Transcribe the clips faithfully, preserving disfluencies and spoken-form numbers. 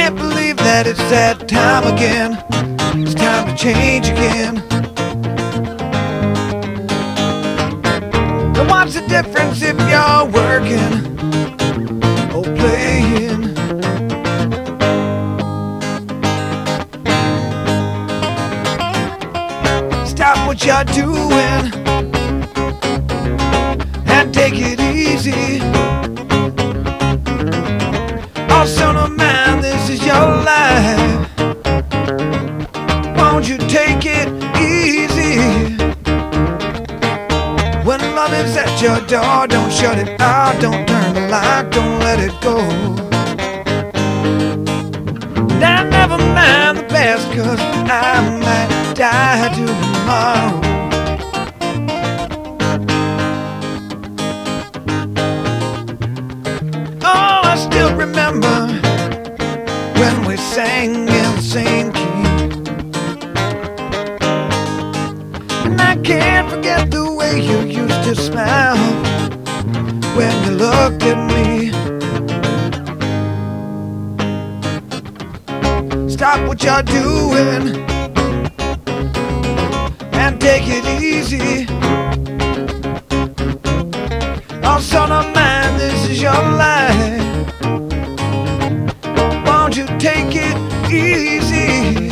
can't believe that it's that time again. It's time to change again. And what's the difference if you're working or playing? Stop what you're doing and take it easy. Oh, son of man, this is your life. Won't you take it easy? When love is at your door, don't shut it out, don't turn the light, don't let it go. Now never mind the past, 'cause I might die tomorrow. Oh, I still remember when we sang in the same key, and I can't forget the way you used to smile when you looked at me. Stop what you're doing and take it easy. Oh, son of mine, this is your life. Won't you take it easy?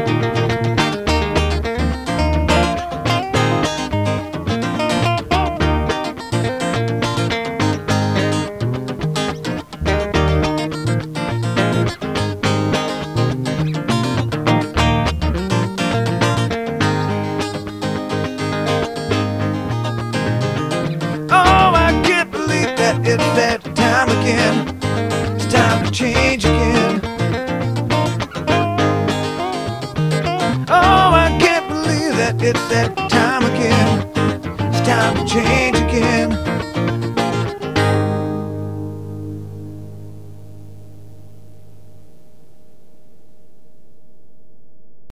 It's that time again. It's time to change again. Oh, I can't believe that it's that time again. It's time to change